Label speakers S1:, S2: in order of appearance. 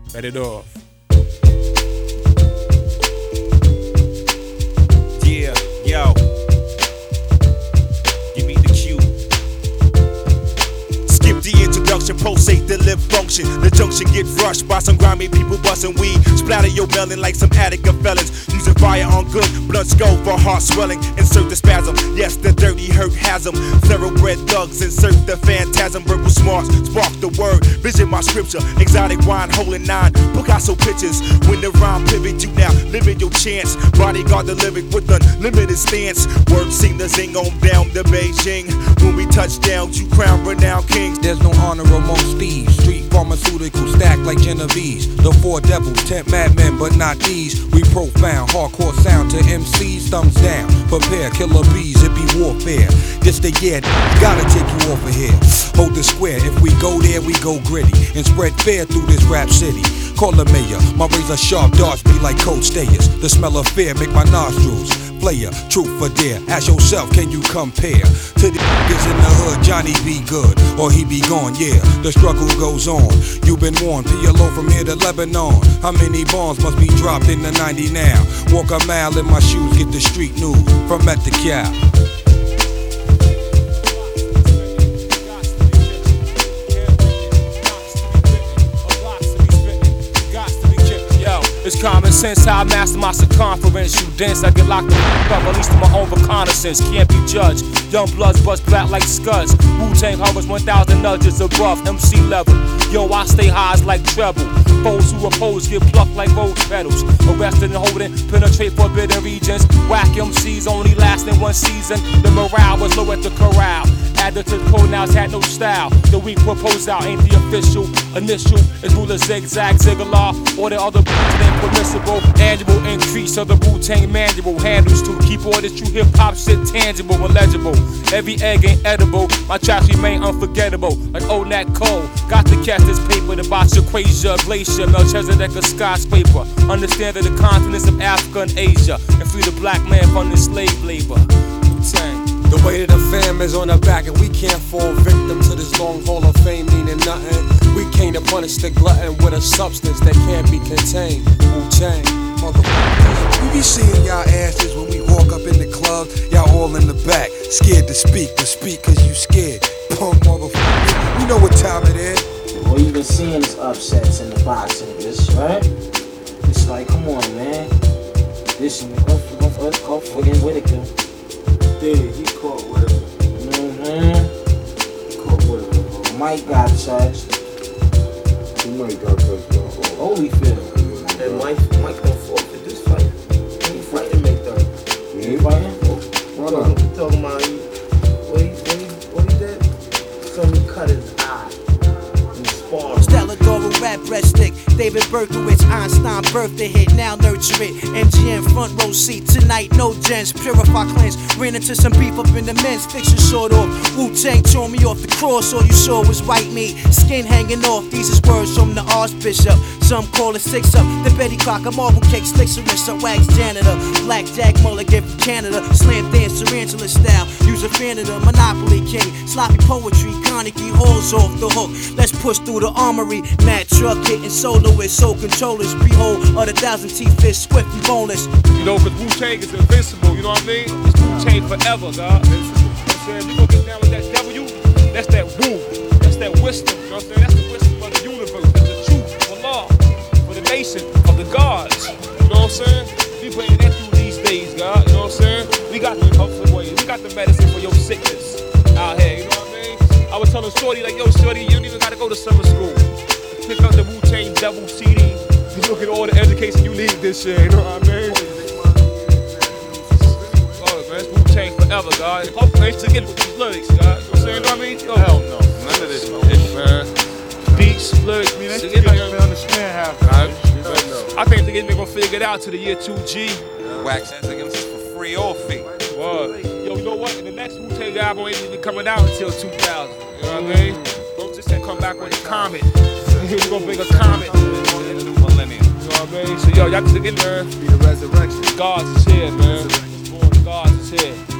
S1: Let it off.
S2: Yeah, yo. Give me the cue. Skip the introduction, pulsate the lip function. The junction get rushed by some grimy people busting weed. Splatter your melon like some Attica felons. Using fire on good, blood skull for heart swelling. Insert the spasm, yes, the dirty hurt has them. Thoroughbred thugs, insert the phantasm. Verbal smarts, spark the word. Vision my scripture, exotic wine, holding nine. Picasso pictures, when the rhyme pivot, you now living your chance. Bodyguard the lyric with unlimited stance. Words seem to zing on down to Beijing. When we touch down, you crown renowned kings.
S3: There's no honor amongst thieves. Street pharmaceutical stacked like Genovese. The four devils, 10 madmen, but not these. We profound, hardcore sound to MCs, thumbs down. Prepare, killer bees, hippie warfare. This the year, gotta take you off of here. Hold the square, if we go there, we go gritty. And spread fear through this rap city. Call the mayor, my razor sharp darts be like cold stayers. The smell of fear make my nostrils player, truth for dare. Ask yourself, can you compare to the niggas in the hood? Johnny be good, or he be gone, yeah. The struggle goes on. You've been warned, PLO from here to Lebanon. How many bombs must be dropped in the 90 now? Walk a mile in my shoes, get the street news from at the cow.
S1: It's common sense how I master my circumference. You dense, I get locked up, at least in my own reconnaissance. Can't be judged. Young bloods bust black like scuds. Wu-Tang hovers 1,000 nudges above MC level. Yo, I stay high as like treble. Foes who oppose get plucked like rose petals. Arrested and holding, penetrate forbidden regions. Whack MCs only lasting one season. The morale was low at the corral. Added to the pronouns had no style. The weak proposed out ain't the official. Initial is ruler zigzag, ziggalar. Or the other permissible. Annual increase of the Wu-Tang manual. Handles to keep all this true hip-hop shit tangible and legible. Every egg ain't edible. My tracks remain unforgettable. Like old Nat Cole. Got to catch this paper to box Equasia, Glacier, Melchizedek, a skyscraper. Understanding the continents of Africa and Asia. And free the black man from the slave labor. Wu-Tang.
S3: The weight of the fam is on our back and we can't fall victim to this long haul of fame meaning nothing. We came to punish the glutton with a substance that can't be contained. Wu-Tang, motherfuckers.
S4: We be seeing y'all asses when we walk up in the club. Y'all all in the back, scared to speak, but speak cause you scared. Punk motherfucker, you know what time it is.
S5: Well, you been seeing these upsets in the boxing, this, right? It's like, come on, man. Listen, go fucking Whitaker.
S6: Yeah, he caught with it.
S5: You know what I'm saying?
S6: He caught with it.
S5: Mike got touched.
S6: Mike got touched.
S5: Holyfield.
S6: And Mike don't forfeit this fight. He ain't fighting make that.
S5: He ain't fighting?
S6: Why not? He talking about what he did? So he cut his eye. In sparring.
S7: Stella Dora rap breast stick. David Berkowitz, Einstein birthday hit, now nurture it. MGM front row seat, tonight no gens. Purify cleanse, ran into some beef up in the men's fiction short off. Wu-Tang tore me off the cross, all you saw was white meat, skin hanging off. These is words from the Archbishop. Some call it six up. The Betty Crocker marble cake, slick Sarissa, wax janitor. Blackjack mulligan from Canada, slam dance tarantula style. Use a fan of the Monopoly King, sloppy poetry, Carnegie Hall's off the hook. Let's push through the armory. Mad truck hitting soloists, soul controllers. Behold, of the 1,000 teeth fish, swift and boneless.
S1: You know, cause Wu-Tang is invincible, you know what I mean? It's Wu-Tang forever, God. You know what I'm saying? You gonna get down with that W, that's that Wu. That's that wisdom, you know what I'm saying? That's the wisdom of the universe. That's the truth, for law, for the nation, of the gods. You know what I'm saying? We bringing that through these days, God. You know what I'm saying? We got the comfort way. We got the medicine for your sickness out here, you know what I mean? I was telling Shorty, like, yo, Shorty, you don't even gotta go to summer school. Pick up the Wu-Tang double CD. You look at all the education you need this year, you know what I mean? Oh, man, it's Wu-Tang forever, God. Hopefully, to get with these lyrics, God. You know what I'm saying? You know what I mean? Yo,
S6: Hell no, none of this shit,
S1: man. Beats, lyrics,
S6: I mean, they
S1: to
S6: still
S1: get
S6: don't even understand half of it.
S1: I think they're gonna figure it out to the year 2G.
S2: Wax has to give us for free or fee.
S1: Word. Yo, you know what? The next Wu-Tang album ain't even coming out until 2000. You know what I mean? Folks just said come back with a comet. We're gonna bring a comet in the new millennium. You know what I mean? So yo, y'all can get in there.
S6: Be the resurrection.
S1: Gods is here, man. Gods is here.